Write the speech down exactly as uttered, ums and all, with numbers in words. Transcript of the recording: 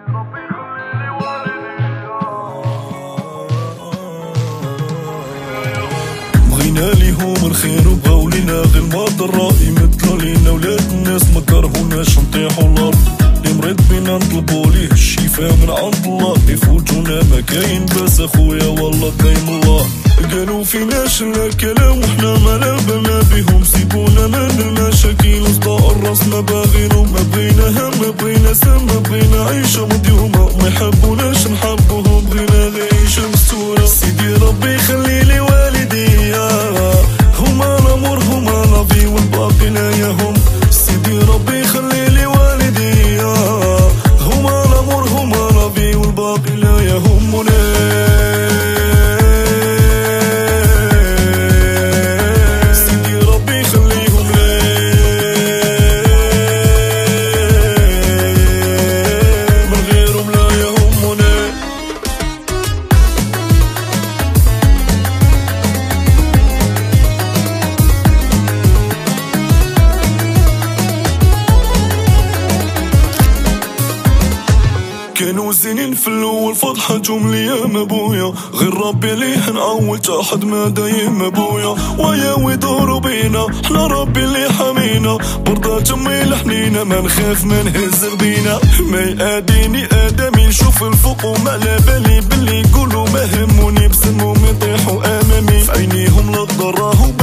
بغينا ليهم الخير وبغاو لينا غير المضرة، يمثلوا لينا ولاد الناس ما كرهوناش نطيحو الارض. اللي مريض بينا نطلبو ليه الشفاء من عند الله، يفوتونا ما كاين باس اخويا والله دايم الله. قالوا فيناش لا كلام وحنا ما بالنا بيهم، سيبونا من المشاكل وصداع الراس ما باغينهم. ما بغيناها ما بغينا سام ما بغينا عيشة مديومة، ما يحبوناش نحبوهم بغينا العيشة مستورة. سيدي ربي خلي لي والدي هما الامور هما لافي والباقي ناياهم. سيدي ربي خلي لي والدي هما الامور هما لافي والباقي لا يهمنا. كانوا زينين في الاول فضحتهم ليام ابويا، غير ربي ليه نعول احد ما دايم ابويا. ويا ويدوروا بينا حنا ربي اللي حمينا، برضات امي الحنينه ما نخاف ما نهز غبينا. ما يأذيني ادمي نشوف الفوق وما على بالي باللي يقولوا ما هموني، بسمهم يطيحوا امامي في عينيهم لا ضراهم